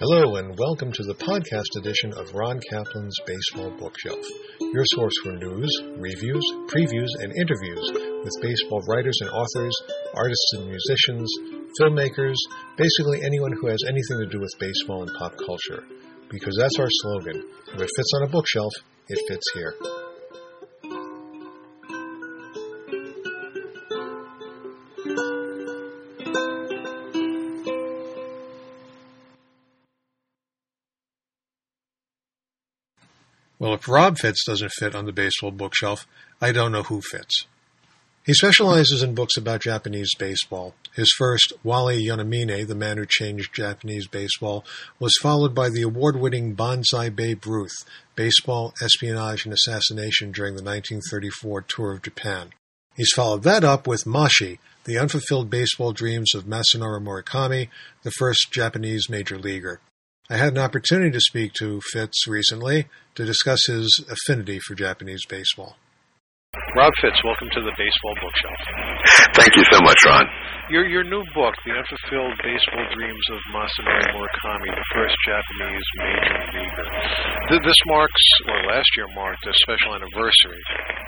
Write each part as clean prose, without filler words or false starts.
Hello and welcome to the podcast edition of Ron Kaplan's Baseball Bookshelf, your source for news, reviews, previews, and interviews with baseball writers and authors, artists and musicians, filmmakers, basically anyone who has anything to do with baseball and pop culture. Because that's our slogan. If it fits on a bookshelf, it fits here. Well, if Rob Fitz doesn't fit on the baseball bookshelf, I don't know who fits. He specializes in books about Japanese baseball. His first, Wally Yonamine, The Man Who Changed Japanese Baseball, was followed by the award-winning Banzai Babe Ruth, Baseball, Espionage, and Assassination during the 1934 tour of Japan. He's followed that up with Mashi, The Unfulfilled Baseball Dreams of Masanori Murakami, the first Japanese major leaguer. I had an opportunity to speak to Fitz recently to discuss his affinity for Japanese baseball. Rob Fitz, welcome to the Baseball Bookshelf. Thank you so much, Ron. Your new book, The Unfulfilled Baseball Dreams of Masanori Murakami, the first Japanese major leaguer. This marks, or last year marked, a special anniversary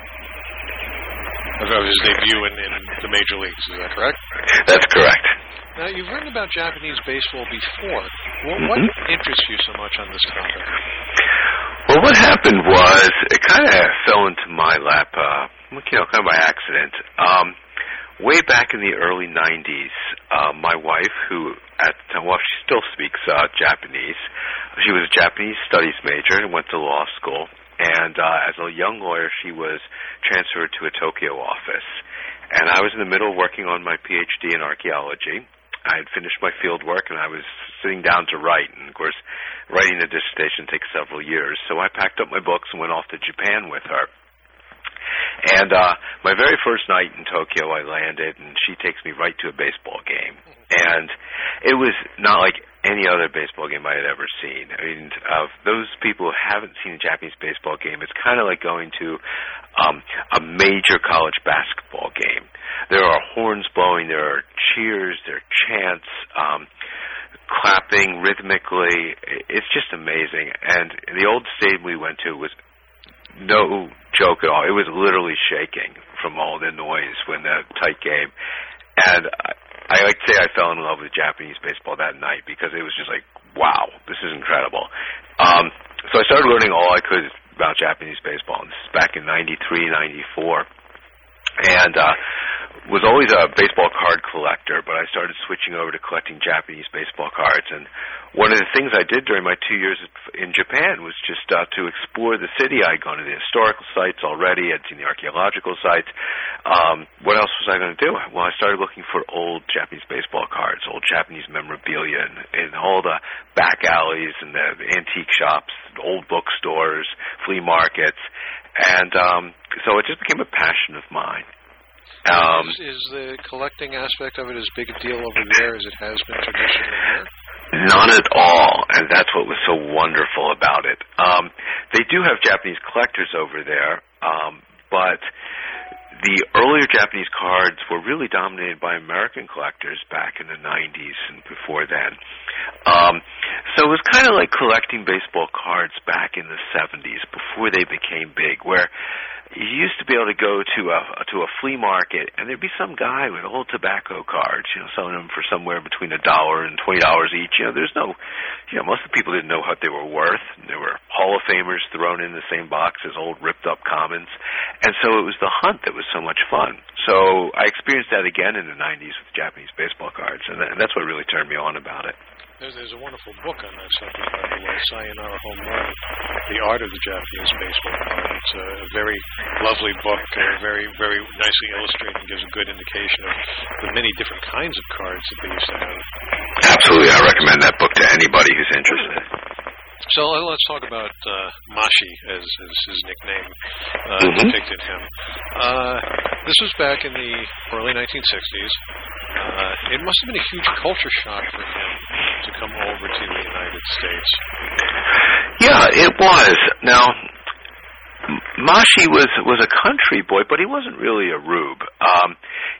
of his debut in the major leagues. Is that correct? That's correct. Now, you've written about Japanese baseball before. What interests you so much on this topic? Well, what happened was it kind of fell into my lap, kind of by accident. Way back in the early 90s, my wife, who at the time, she still speaks Japanese. She was a Japanese studies major and went to law school. And as a young lawyer, she was transferred to a Tokyo office. And I was in the middle working on my PhD in archaeology. I had finished my field work, and I was sitting down to write. And, of course, writing a dissertation takes several years. So I packed up my books and went off to Japan with her. And my very first night in Tokyo, I landed, and she takes me right to a baseball game. And it was not like any other baseball game I had ever seen. I mean, those people who haven't seen a Japanese baseball game, it's kind of like going to a major college basketball game. There are horns blowing, there are cheers, there are chants, clapping rhythmically. It's just amazing. And the old stadium we went to was no joke at all. It was literally shaking from all the noise when the tight game. And I like to say I fell in love with Japanese baseball that night because it was just like, wow, this is incredible. So I started learning all I could about Japanese baseball. And this is back in 93, 94. And was always a baseball card collector, but I started switching over to collecting Japanese baseball cards. And one of the things I did during my 2 years in Japan was just to explore the city. I'd gone to the historical sites already. I'd seen the archaeological sites. What else was I going to do? Well, I started looking for old Japanese baseball cards, old Japanese memorabilia, and all the back alleys and the antique shops, old bookstores, flea markets. And so it just became a passion of mine. Is the collecting aspect of it as big a deal over there as it has been traditionally here? Not at all, and that's what was so wonderful about it. They do have Japanese collectors over there, but the earlier Japanese cards were really dominated by American collectors back in the 90s and before then. So it was kind of like collecting baseball cards back in the 70s before they became big, where you used to be able to go to a flea market, and there'd be some guy with old tobacco cards, selling them for somewhere between $1 and $20 each. There's no, most of the people didn't know what they were worth. There were Hall of Famers thrown in the same box as old ripped-up commons, and so it was the hunt that was so much fun. So I experienced that again in the 90s with Japanese baseball cards, and that's what really turned me on about it. There's a wonderful book on that subject, by the way, Sayonara Home Run, The Art of the Japanese Baseball Card. It's a very lovely book, very, very nicely illustrated, and gives a good indication of the many different kinds of cards that they used to have. Absolutely. I recommend that book to anybody who's interested. So let's talk about Mashi, as his nickname depicted him. This was back in the early 1960s. It must have been a huge culture shock for him to come over to the United States. Yeah, it was. Now, Mashi was a country boy, but he wasn't really a rube.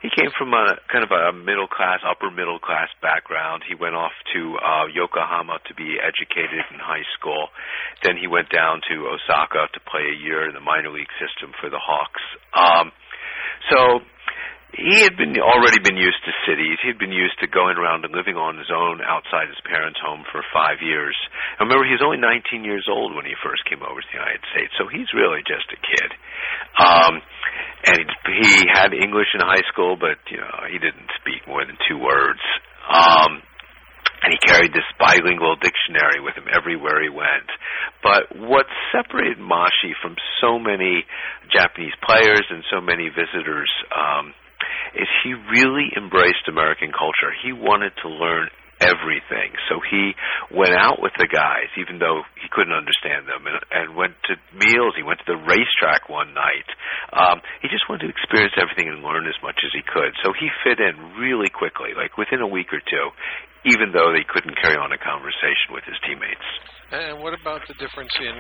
he came from a kind of a middle class, upper middle class background. He went off to Yokohama to be educated in high school. Then he went down to Osaka to play a year in the minor league system for the Hawks. So he had already been used to cities. He'd been used to going around and living on his own outside his parents' home for 5 years. And remember, he was only 19 years old when he first came over to the United States, so he's really just a kid. And he had English in high school, but he didn't speak more than 2 words. And he carried this bilingual dictionary with him everywhere he went. But what separated Mashi from so many Japanese players and so many visitors is he really embraced American culture. He wanted to learn everything. So he went out with the guys, even though he couldn't understand them, and went to meals. He went to the racetrack one night. He just wanted to experience everything and learn as much as he could. So he fit in really quickly, like within a week or two, even though they couldn't carry on a conversation with his teammates. And what about the difference in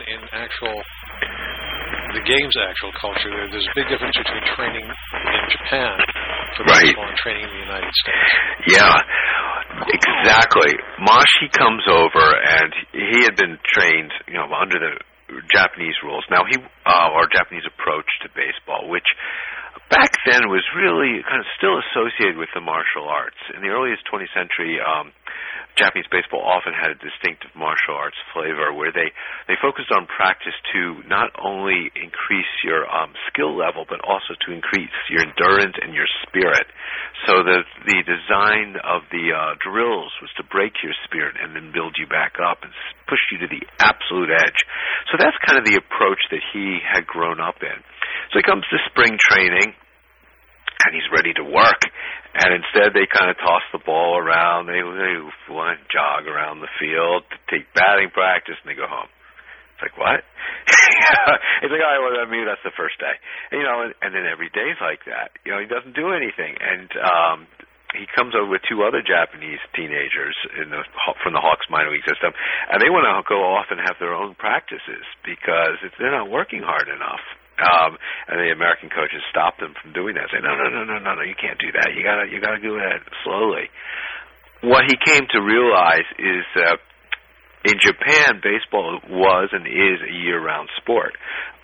the game's actual culture? There's a big difference between training in Japan for baseball and training in the United States. Yeah, exactly. Mashi comes over, and he had been trained, under the Japanese rules. Now, our Japanese approach to baseball, which back then was really kind of still associated with the martial arts. In the earliest 20th century, Japanese baseball often had a distinctive martial arts flavor where they focused on practice to not only increase your skill level, but also to increase your endurance and your spirit. So the design of the drills was to break your spirit and then build you back up and push you to the absolute edge. So that's kind of the approach that he had grown up in. So he comes to spring training, and he's ready to work. And instead, they kind of toss the ball around. They jog around the field, take batting practice, and they go home. It's like, what? It's like, all right, well, maybe that's the first day. And then every day's like that. He doesn't do anything. And he comes over with 2 other Japanese teenagers from the Hawks minor league system, and they want to go off and have their own practices because they're not working hard enough. And the American coaches stopped them from doing that. Say, no, you can't do that. You gotta do that slowly. What he came to realize is that in Japan, baseball was and is a year-round sport.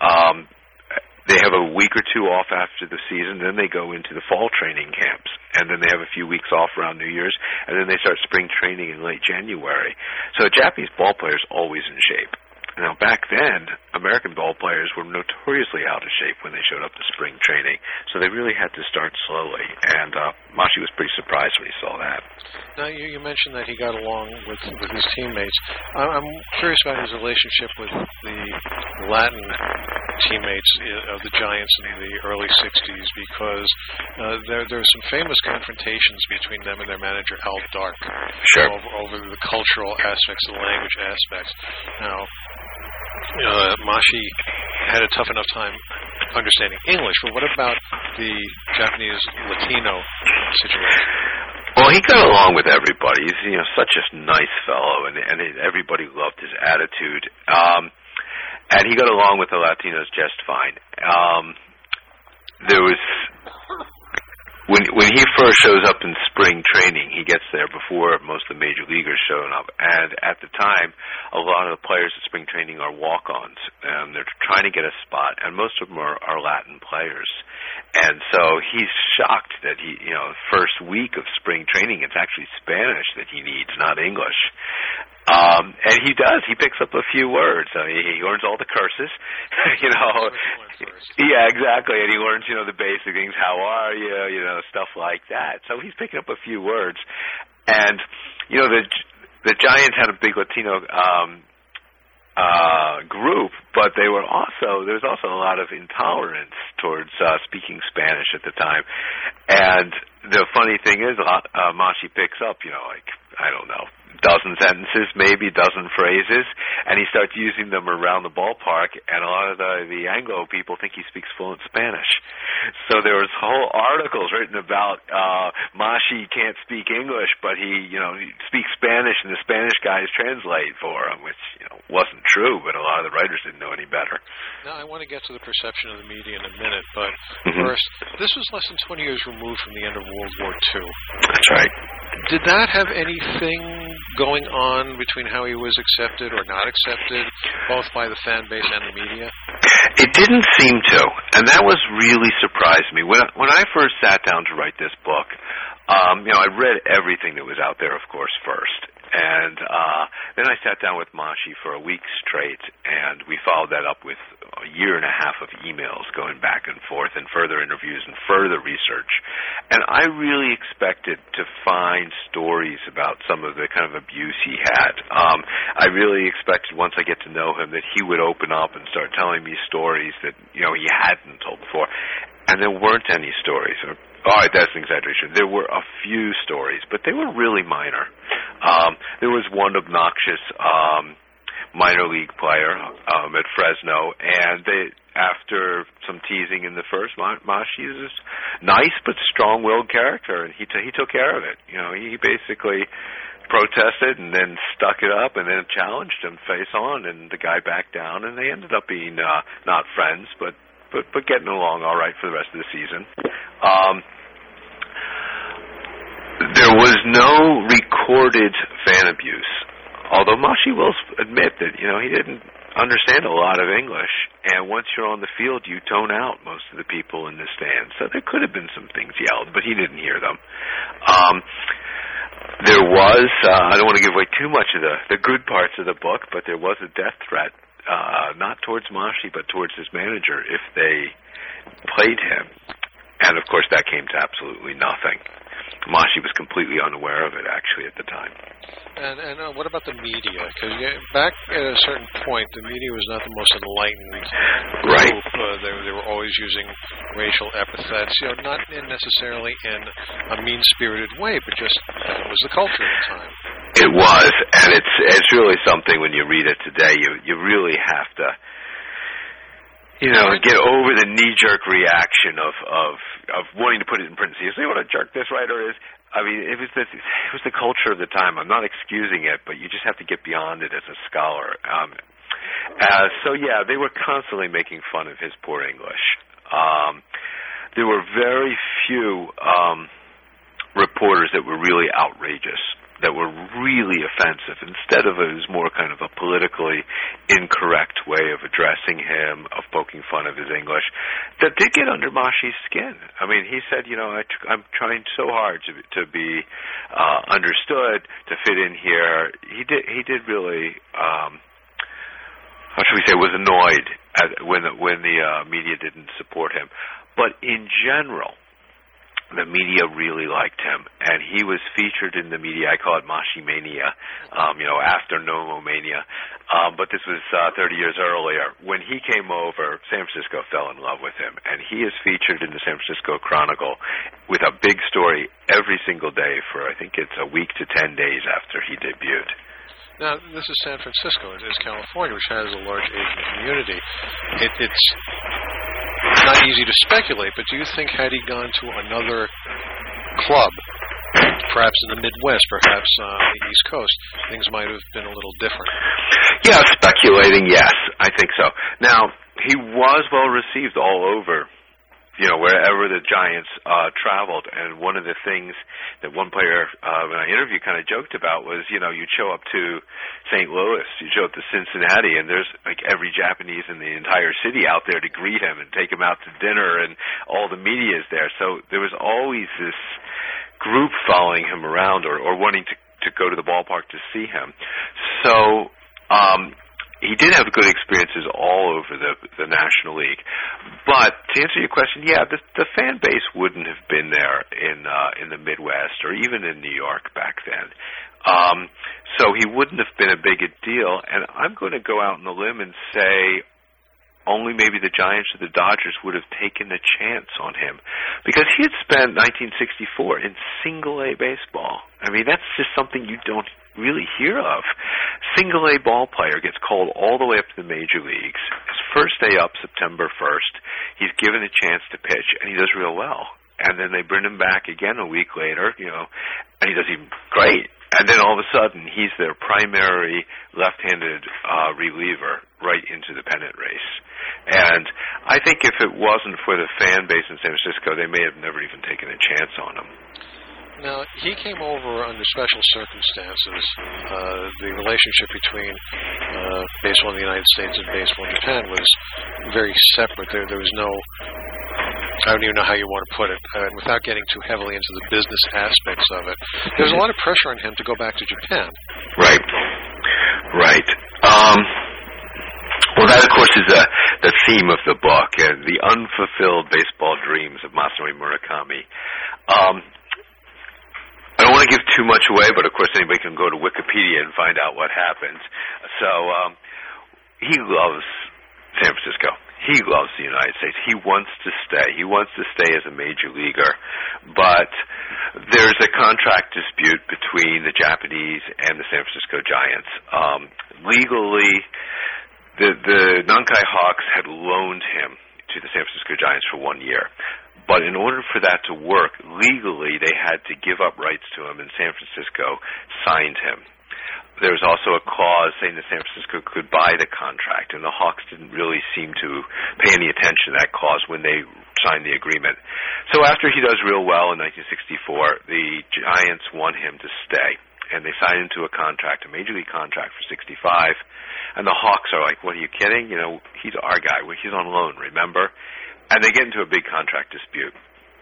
They have a week or 2 off after the season, then they go into the fall training camps, and then they have a few weeks off around New Year's, and then they start spring training in late January. So Japanese ball players always in shape. Now, back then, American ball players were notoriously out of shape when they showed up to spring training, so they really had to start slowly, and Mashi was pretty surprised when he saw that. Now, you mentioned that he got along with his teammates. I'm curious about his relationship with the Latin teammates of the Giants in the early 60s, because there were some famous confrontations between them and their manager, Al Dark, over the cultural aspects, the language aspects. Now, Mashi had a tough enough time understanding English, but what about the Japanese Latino situation? Well, he got along with everybody. He's such a nice fellow, and everybody loved his attitude. And he got along with the Latinos just fine. There was when he first shows up in spring training, he gets there before most of the major leaguers showing up. And at the time, a lot of the players at spring training are walk-ons, and they're trying to get a spot, and most of them are Latin players. And so he's shocked that first week of spring training, it's actually Spanish that he needs, not English. And he does. He picks up a few words. I mean, he learns all the curses, Yeah, exactly. And he learns, the basic things. How are you? Stuff like that. So he's picking up a few words. And, the Giants had a big Latino group, but there was also a lot of intolerance towards speaking Spanish at the time. And the funny thing is, Mashi picks up, I don't know, dozen sentences, maybe a dozen phrases, and he starts using them around the ballpark, and a lot of the Anglo people think he speaks fluent Spanish. So there was whole articles written about Mashi can't speak English, but he speaks Spanish, and the Spanish guys translate for him, which wasn't true, but a lot of the writers didn't know any better. Now, I want to get to the perception of the media in a minute, but first, this was less than 20 years removed from the end of World War II. That's right. Did that have anything going on between how he was accepted or not accepted, both by the fan base and the media? It didn't seem to, and that was really surprised me. When I first sat down to write this book, I read everything that was out there, of course, first. And then I sat down with Mashi for a week straight, and we followed that up with a year and a half of emails going back and forth and further interviews and further research. And I really expected to find stories about some of the kind of abuse he had. I really expected, once I get to know him, that he would open up and start telling me stories that, he hadn't told before. And there weren't any stories. All right, that's an exaggeration. There were a few stories, but they were really minor. There was one obnoxious minor league player at Fresno, and after some teasing in the first, Mashi is a nice but strong-willed character, and he took care of it. He basically protested and then stuck it up and then challenged him face on, and the guy backed down, and they ended up being not friends, but getting along all right for the rest of the season. There was no recorded fan abuse, although Mashi will admit that, he didn't understand a lot of English, and once you're on the field, you tone out most of the people in the stands. So there could have been some things yelled, but he didn't hear them. There was, I don't want to give away too much of the good parts of the book, but there was a death threat. Not towards Mashi, but towards his manager if they played him. And, of course, that came to absolutely nothing. Mashi was completely unaware of it, actually, at the time. And what about the media? Because back at a certain point, the media was not the most enlightened right. group. They were always using racial epithets, not necessarily in a mean-spirited way, but just that was the culture at the time. It was, and it's really something when you read it today. You really have to, get over the knee-jerk reaction of wanting to put it in print. So you say what a jerk this writer is. I mean, it was the culture of the time. I'm not excusing it, but you just have to get beyond it as a scholar. So yeah, they were constantly making fun of his poor English. There were very few reporters that were really outrageous, that were really offensive. Instead of it was more kind of a politically incorrect way of addressing him, of poking fun of his English, that did get under Mashi's skin. I mean, he said, I'm trying so hard to be understood, to fit in here. He did really, how should we say, was annoyed when the media didn't support him. But in general, the media really liked him, and he was featured in the media. I call it Mashi Mania, after Nomo Mania. But this was 30 years earlier. When he came over, San Francisco fell in love with him, and he is featured in the San Francisco Chronicle with a big story every single day for, I think it's a week to 10 days after he debuted. Now, this is San Francisco. It is California, which has a large Asian community. It's not easy to speculate, but do you think had he gone to another club, perhaps in the Midwest, perhaps on the East Coast, things might have been a little different? Yeah, speculating, yes, I think so. Now, he was well received all over, wherever the Giants traveled. And one of the things that one player when I interviewed kind of joked about was, you'd show up to St. Louis, you'd show up to Cincinnati, and there's like every Japanese in the entire city out there to greet him and take him out to dinner, and all the media is there. So there was always this group following him around or wanting to go to the ballpark to see him. So he did have good experiences all over the National League. But to answer your question, yeah, the fan base wouldn't have been there in the Midwest or even in New York back then. So he wouldn't have been a big a deal. And I'm going to go out on a limb and say only maybe the Giants or the Dodgers would have taken a chance on him, because he had spent 1964 in single-A baseball. I mean, that's just something you don't really hear of. Single A ball player gets called all the way up to the major leagues. His first day up, September 1st, he's given a chance to pitch, and he does real well. And then they bring him back again a week later, and he does even great. And then all of a sudden, he's their primary left-handed reliever right into the pennant race. And I think if it wasn't for the fan base in San Francisco, they may have never even taken a chance on him. Now, he came over under special circumstances. The relationship between baseball in the United States and baseball in Japan was very separate. There was no, I don't even know how you want to put it, without getting too heavily into the business aspects of it. There was a lot of pressure on him to go back to Japan. Right. Well, that, of course, is the theme of the book, and the unfulfilled baseball dreams of Masanori Murakami. I don't want to give too much away, but of course anybody can go to Wikipedia and find out what happened. So he loves San Francisco. He loves the United States. He wants to stay. He wants to stay as a major leaguer. But there's a contract dispute between the Japanese and the San Francisco Giants. Legally, the Nankai Hawks had loaned him to the San Francisco Giants for 1 year. But in order for that to work, legally, they had to give up rights to him, and San Francisco signed him. There was also a clause saying that San Francisco could buy the contract, and the Hawks didn't really seem to pay any attention to that clause when they signed the agreement. So after he does real well in 1964, the Giants want him to stay, and they sign him to a contract, a major league contract for 65, and the Hawks are like, what, are you kidding? He's our guy. He's on loan, remember? And they get into a big contract dispute.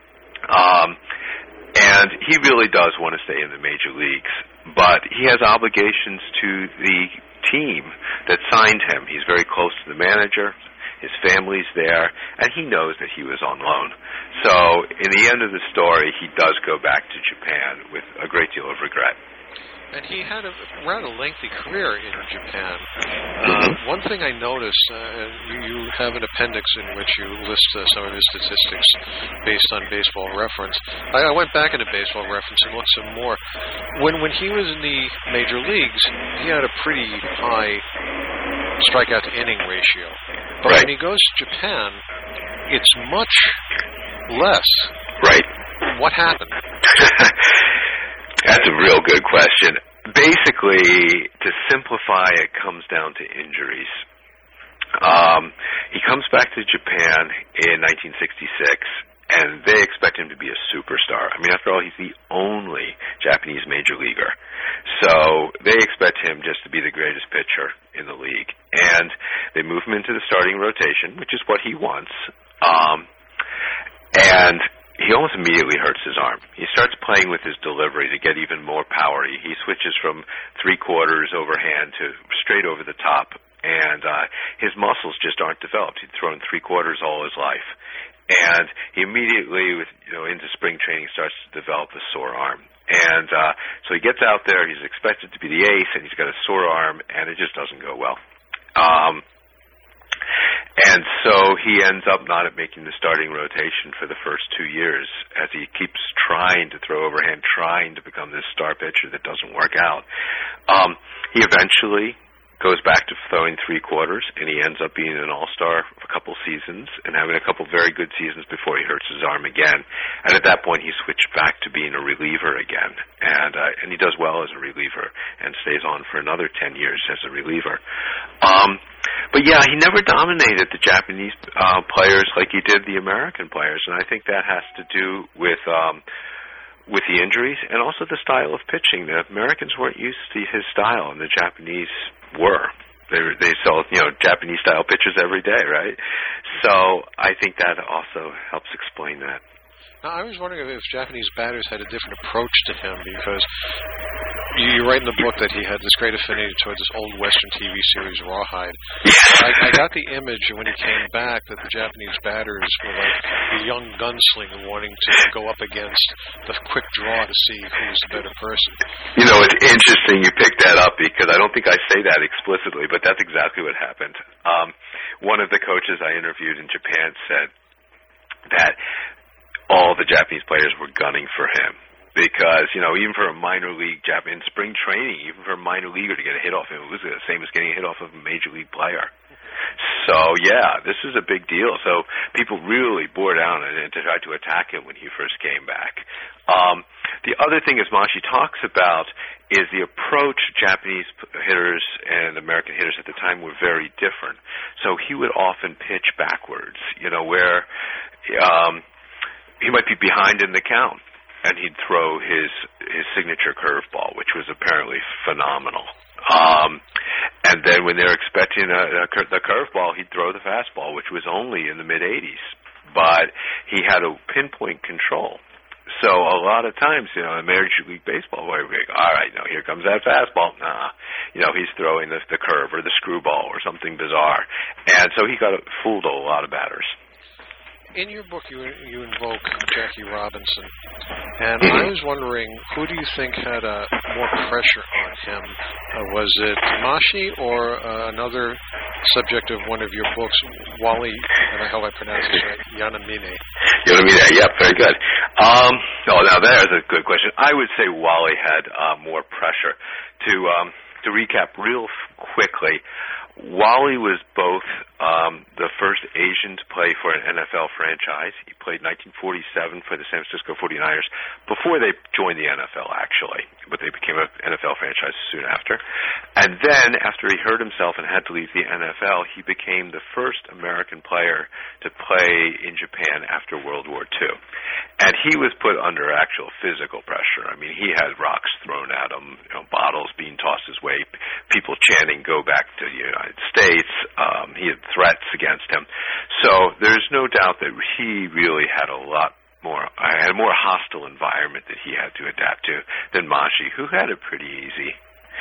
And he really does want to stay in the major leagues, but he has obligations to the team that signed him. He's very close to the manager. His family's there, and he knows that he was on loan. So in the end of the story, he does go back to Japan with a great deal of regret. And he had a rather lengthy career in Japan. One thing I noticed, you have an appendix in which you list some of his statistics based on Baseball Reference. I went back into Baseball Reference and looked some more. When he was in the major leagues, he had a pretty high strikeout to inning ratio. But when he goes to Japan, it's much less. Right. What happened? That's a real good question. Basically, to simplify, it comes down to injuries. He comes back to Japan in 1966, and they expect him to be a superstar. I mean, after all, he's the only Japanese major leaguer. So they expect him just to be the greatest pitcher in the league. And they move him into the starting rotation, which is what he wants. And he almost immediately hurts his arm. He starts playing with his delivery to get even more power. He switches from 3/4 overhand to straight over the top, and his muscles just aren't developed. He'd thrown 3/4 all his life. And he immediately, into spring training, starts to develop a sore arm. And so he gets out there, he's expected to be the ace, and he's got a sore arm, and it just doesn't go well. And so he ends up not making the starting rotation for the first 2 years as he keeps trying to throw overhand, trying to become this star pitcher that doesn't work out. He eventually goes back to throwing 3/4, and he ends up being an all-star for a couple seasons and having a couple very good seasons before he hurts his arm again. And at that point, he switched back to being a reliever again. And he does well as a reliever and stays on for another 10 years as a reliever. But yeah, he never dominated the Japanese players like he did the American players, and I think that has to do with the injuries and also the style of pitching. The Americans weren't used to his style, and the Japanese were. They sell Japanese style pitchers every day, right? So I think that also helps explain that. Now, I was wondering if Japanese batters had a different approach to him, because you write in the book that he had this great affinity towards this old Western TV series, Rawhide. I got the image when he came back that the Japanese batters were like a young gunslinger wanting to go up against the quick draw to see who was the better person. It's interesting you picked that up, because I don't think I say that explicitly, but that's exactly what happened. One of the coaches I interviewed in Japan said that all the Japanese players were gunning for him. because, even for a minor league in spring training, even for a minor leaguer to get a hit off him, it was the same as getting a hit off of a major league player. So, yeah, this is a big deal. So people really bore down and tried to attack him when he first came back. The other thing, as Mashi talks about, is the approach Japanese hitters and American hitters at the time were very different. So he would often pitch backwards, where he might be behind in the count, and he'd throw his signature curveball, which was apparently phenomenal. And then when they're expecting the curveball, he'd throw the fastball, which was only in the mid-80s. But he had a pinpoint control. So a lot of times, in Major League Baseball, where we go, all right, here comes that fastball. Nah, he's throwing the curve or the screwball or something bizarre. And so he got fooled a lot of batters. In your book, you invoke Jackie Robinson, and I was wondering, who do you think had more pressure on him? Was it Mashi or another subject of one of your books, Wally, and I hope I pronounced it right, Yanamine? Yanamine, yep, very good. Now there's a good question. I would say Wally had more pressure. To recap real quickly, Wally was both the first Asian to play for an NFL franchise. He played 1947 for the San Francisco 49ers before they joined the NFL, actually, but they became an NFL franchise soon after. And then, after he hurt himself and had to leave the NFL, he became the first American player to play in Japan after World War II. And he was put under actual physical pressure. I mean, he had rocks thrown at him, bottles being tossed his way, people chanting, "Go back to the United States." He had threats against him. So there's no doubt that he really had a more hostile environment that he had to adapt to than Mashi, who had it pretty easy.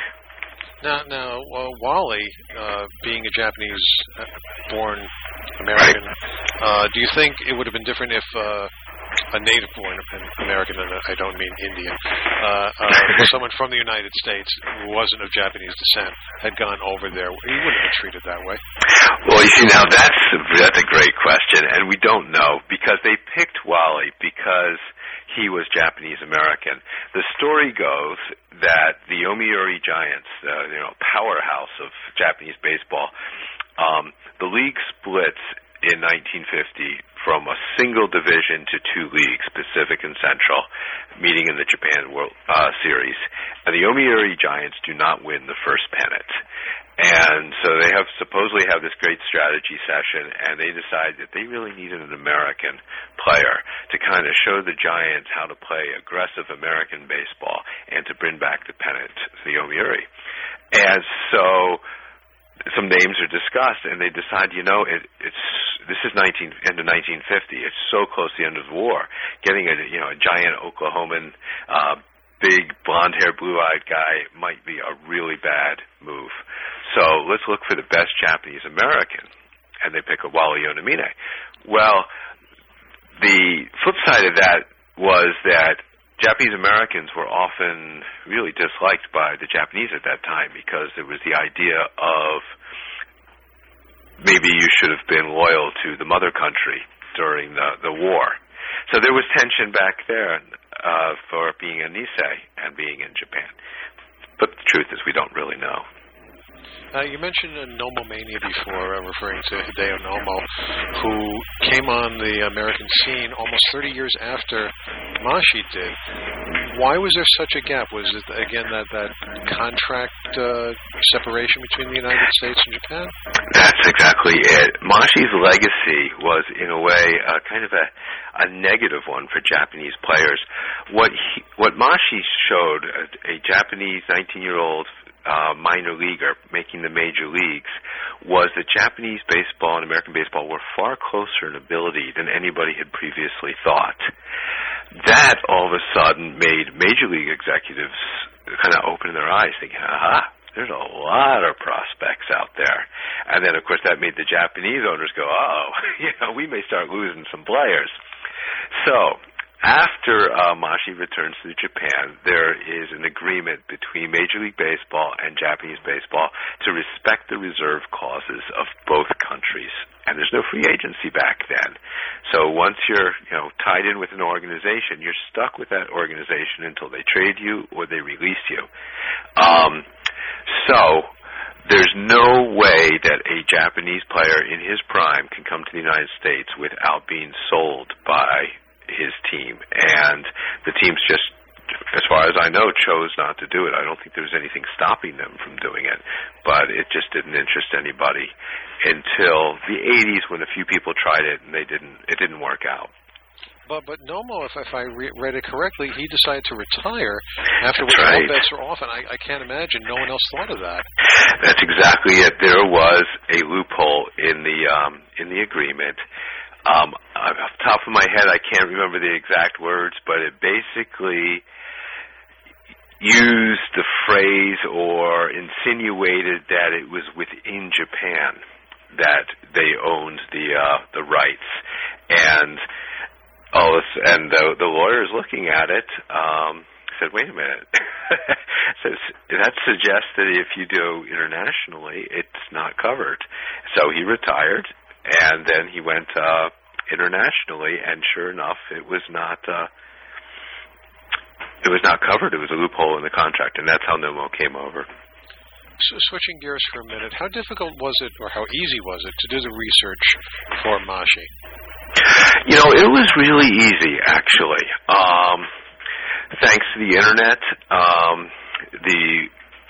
Now, Wally, being a Japanese-born American, do you think it would have been different if a native-born American, and I don't mean Indian, someone from the United States who wasn't of Japanese descent had gone over there? He wouldn't have been treated that way. Well, you see, now that's a great question, and we don't know, because they picked Wally because he was Japanese American. The story goes that the Yomiuri Giants, powerhouse of Japanese baseball, the league splits in 1950 from a single division to two leagues, Pacific and Central, meeting in the Japan World Series. And the Yomiuri Giants do not win the first pennant. And so they supposedly have this great strategy session, and they decide that they really needed an American player to kind of show the Giants how to play aggressive American baseball and to bring back the pennant to the Yomiuri. And so some names are discussed, and they decide, this is end of 1950. It's so close to the end of the war. Getting a giant Oklahoman, big blonde-haired, blue-eyed guy might be a really bad move. So let's look for the best Japanese American, and they pick a Wally Yanamine. Well, the flip side of that was that Japanese Americans were often really disliked by the Japanese at that time, because there was the idea of maybe you should have been loyal to the mother country during the war. So there was tension back there for being a Nisei and being in Japan. But the truth is, we don't really know. You mentioned Nomomania before, referring to Hideo Nomo, who came on the American scene almost 30 years after Mashi did. Why was there such a gap? Was it, again, that contract separation between the United States and Japan? That's exactly it. Mashi's legacy was, in a way, kind of a negative one for Japanese players. What Mashi showed, a Japanese 19-year-old minor leaguer making the major leagues, was that Japanese baseball and American baseball were far closer in ability than anybody had previously thought. That all of a sudden made major league executives kind of open their eyes, thinking, there's a lot of prospects out there. And then, of course, that made the Japanese owners go, we may start losing some players. So after Mashi returns to Japan, there is an agreement between Major League Baseball and Japanese baseball to respect the reserve clauses of both countries. And there's no free agency back then. So once you're tied in with an organization, you're stuck with that organization until they trade you or they release you. So there's no way that a Japanese player in his prime can come to the United States without being sold by his team. And the teams just, as far as I know, chose not to do it. I don't think there was anything stopping them from doing it. But it just didn't interest anybody until the 80s when a few people tried it and it didn't work out. But Nomo, if I read it correctly, he decided to retire after all bets were off, and I can't imagine no one else thought of that. That's exactly it. There was a loophole in the agreement. Off the top of my head, I can't remember the exact words, but it basically used the phrase or insinuated that it was within Japan that they owned the rights, and the lawyers looking at it said, "Wait a minute." So that suggests that if you do internationally, it's not covered. So he retired, and then he went internationally, and sure enough, it was not covered. It was a loophole in the contract, and that's how Nomo came over. So switching gears for a minute, how difficult was it, or how easy was it, to do the research for Mashi? It was really easy, actually. Thanks to the Internet, the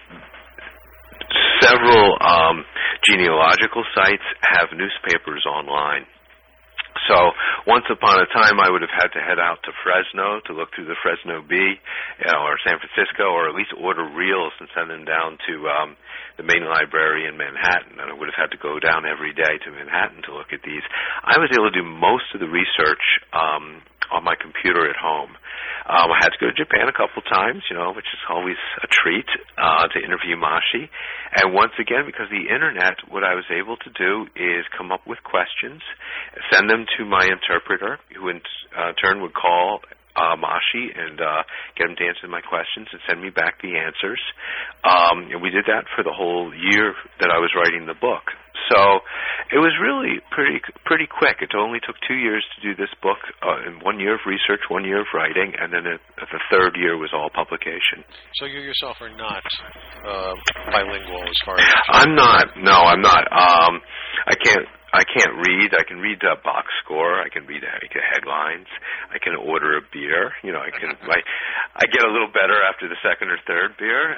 several genealogical sites have newspapers online. So once upon a time, I would have had to head out to Fresno to look through the Fresno Bee, or San Francisco, or at least order reels and send them down to the main library in Manhattan. And I would have had to go down every day to Manhattan to look at these. I was able to do most of the research on my computer at home. I had to go to Japan a couple times, which is always a treat to interview Mashi. And once again, because of the Internet, what I was able to do is come up with questions, send them to my interpreter, who in turn would call Mashi and get him to answer my questions and send me back the answers. And we did that for the whole year that I was writing the book. So it was really pretty quick. It only took 2 years to do this book, and 1 year of research, 1 year of writing, and then the third year was all publication. So you yourself are not bilingual as far as... I'm not. No, I'm not. I can't read. I can read the box score. I can read the headlines. I can order a beer. I get a little better after the second or third beer.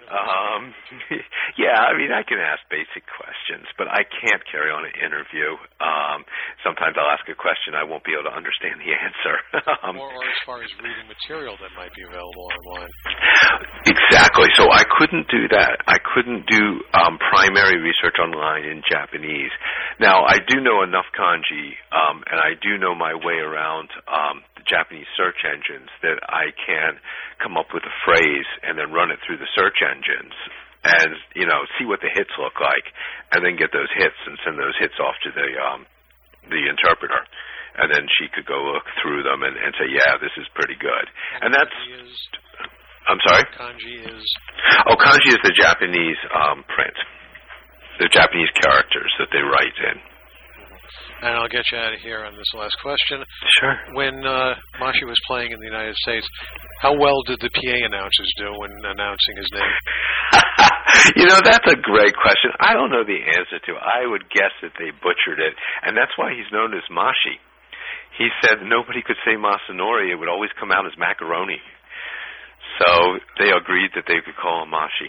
I can ask basic questions, but I can't carry on an interview. Sometimes I'll ask a question I won't be able to understand the answer. Or as far as reading material that might be available online. Exactly. So I couldn't do that. I couldn't do primary research online in Japanese. Now, I do know enough kanji, and I do know my way around the Japanese search engines that I can come up with a phrase and then run it through the search engines and, see what the hits look like, and then get those hits and send those hits off to the interpreter. And then she could go look through them and say, yeah, this is pretty good. And that's... I'm sorry? Kanji is... Oh, kanji is the Japanese print. The Japanese characters that they write in. And I'll get you out of here on this last question. Sure. When Mashi was playing in the United States, how well did the PA announcers do when announcing his name? That's a great question. I don't know the answer to it. I would guess that they butchered it, and that's why he's known as Mashi. He said nobody could say Masanori. It would always come out as macaroni. So they agreed that they could call him Mashi.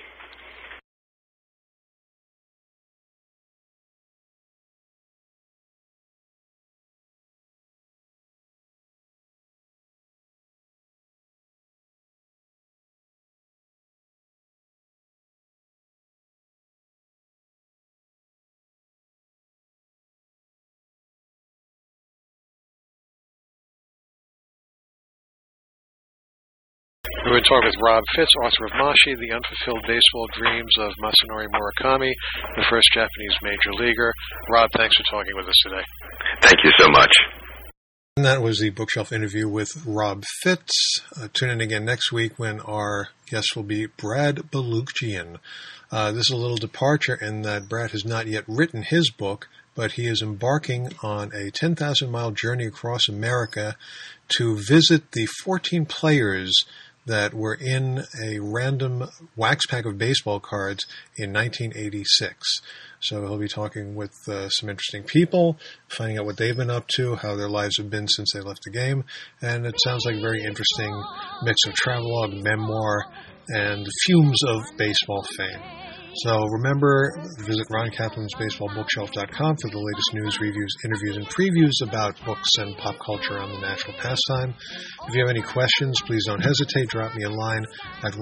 We're talking with Rob Fitz, author of Mashi, The Unfulfilled Baseball Dreams of Masanori Murakami, the first Japanese major leaguer. Rob, thanks for talking with us today. Thank you so much. And that was the Bookshelf interview with Rob Fitts. Tune in again next week when our guest will be Brad Balukjian. This is a little departure in that Brad has not yet written his book, but he is embarking on a 10,000-mile journey across America to visit the 14 players that were in a random wax pack of baseball cards in 1986. So he'll be talking with some interesting people, finding out what they've been up to, how their lives have been since they left the game, and it sounds like a very interesting mix of travelogue, memoir, and fumes of baseball fame. So remember, visit RonCaplinsBaseballBookshelf.com for the latest news, reviews, interviews, and previews about books and pop culture on the national pastime. If you have any questions, please don't hesitate. Drop me a line at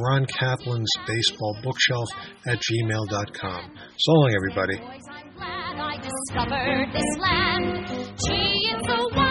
RonCaplinsBaseballBookshelf@gmail.com. So long, everybody. I discovered this land. Gee, it's a